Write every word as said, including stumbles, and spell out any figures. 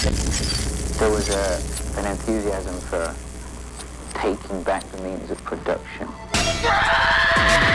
There was a, an enthusiasm for taking back the means of production.